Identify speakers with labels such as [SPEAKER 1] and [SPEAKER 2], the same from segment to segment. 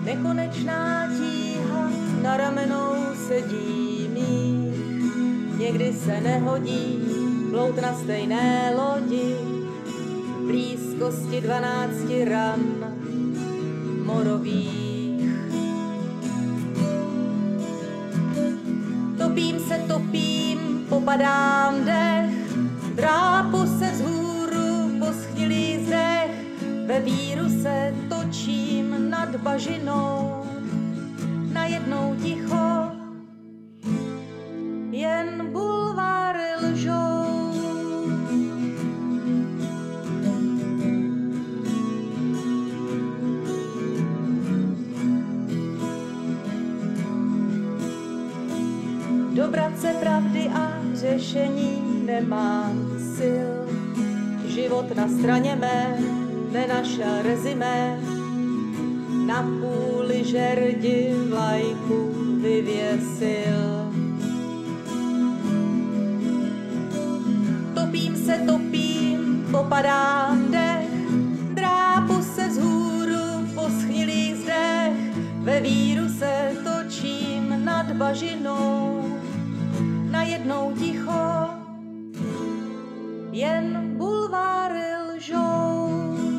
[SPEAKER 1] Nekonečná tíha na ramenou sedí mých, někdy se nehodí plout na stejné lodi, v blízkosti 12 ran morových. Topím, popadám dech, drápu se vzhůru po schnilý zdech, ve víru se točím nad bažinou, najednou ticho, jen bulváry lžou. Dobrat se pravdy a řešení nemám sil, život na straně mé nenašel rezimé, na půli žerdi vlajku vyvěsil. Topím, popadám dech, drápu se vzhůru po schnilých zdech, ve víru se točím nad bažinou, najednou ticho, jen bulváry lžou.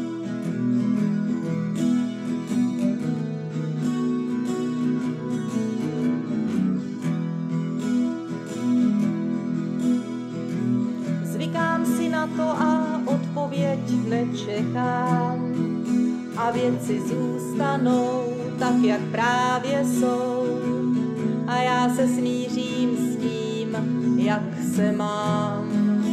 [SPEAKER 1] Zvykám si na to a odpověď nečekám a věci zůstanou tak, jak právě jsou a já se smířím s tím, jak se mám.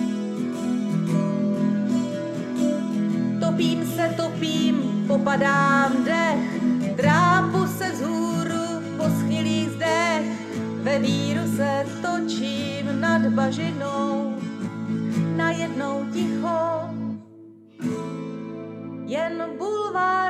[SPEAKER 1] Topím, popadám dech, drápu se vzhůru po schnilých zdech, ve víru se točím nad bažinou, najednou ticho, jen bulvár